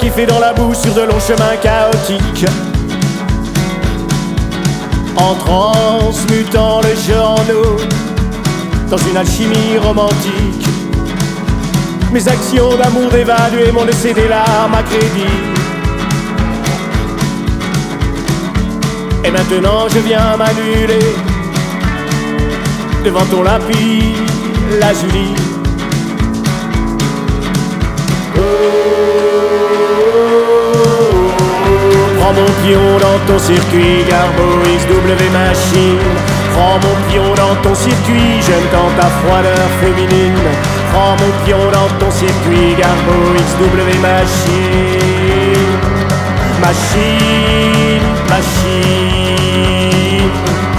kiffer dans la boue sur de longs chemins chaotiques, en transmutant le jeu en eau dans une alchimie romantique. Mes actions d'amour évaluées m'ont laissé des larmes à crédit. Et maintenant je viens m'annuler devant ton lapis lazuli. Prends mon pion dans ton circuit, Garbo XW machine. Prends mon pion dans ton circuit, j'aime tant ta froideur féminine. Prends mon pion dans ton circuit, Garbo XW machine. Machine, machine,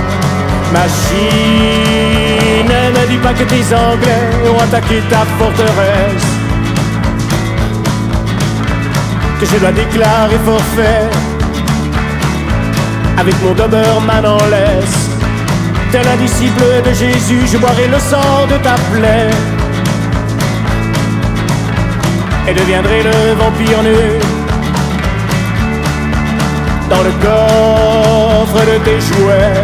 machine. Ne dis pas que tes Anglais ont attaqué ta forteresse, que je dois déclarer forfait avec mon Doberman en laisse. Tel un disciple de Jésus, je boirai le sang de ta plaie et deviendrai le vampire nu dans le coffre de tes jouets.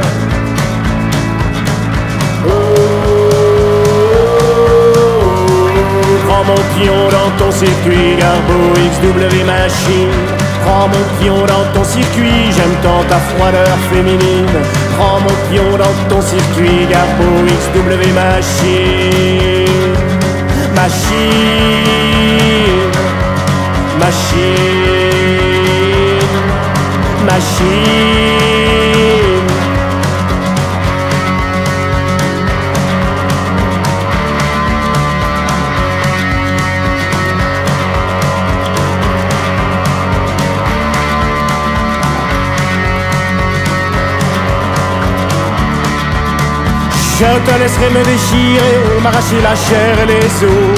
Prends mon pion dans ton circuit, Garbo XW machine. Prends mon pion dans ton circuit, j'aime tant ta froideur féminine. Prends mon pion dans ton circuit, Garbo XW machine. Machine, machine, machine. Je te laisserai me déchirer, m'arracher la chair et les os,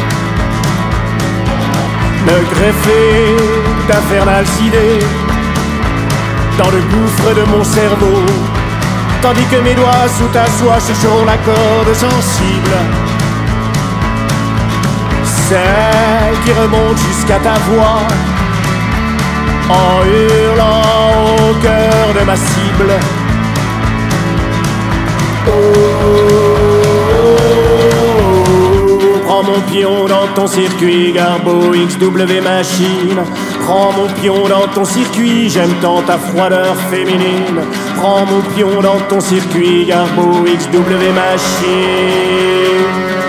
me greffer d'infernales idées dans le gouffre de mon cerveau, tandis que mes doigts sous ta soie chercheront la corde sensible, celle qui remonte jusqu'à ta voix, en hurlant au cœur de ma cible. Prends mon pion dans ton circuit, Garbo XW machine. Prends mon pion dans ton circuit, j'aime tant ta froideur féminine. Prends mon pion dans ton circuit, Garbo XW machine.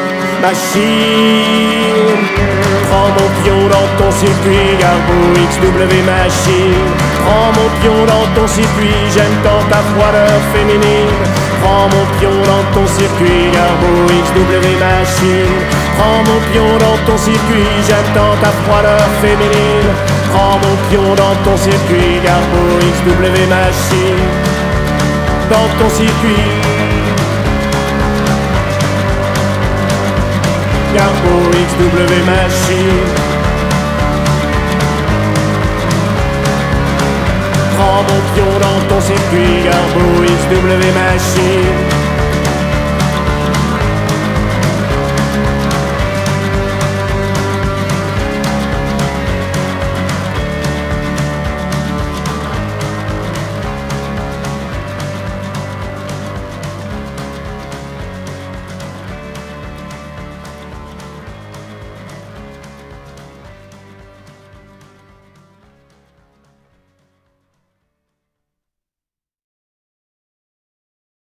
Machine. Prends mon pion dans ton circuit, Garbo XW machine. Prends mon pion dans ton circuit, j'aime tant ta froideur féminine. Prends mon pion dans ton circuit, Garbo XW machine. Prends mon pion dans ton circuit, j'aime tant ta froideur féminine. Prends mon pion dans ton circuit, Garbo XW machine. Dans ton circuit, Garbo XW machine. Prends mon pion dans ton circuit, Garbo XW machine.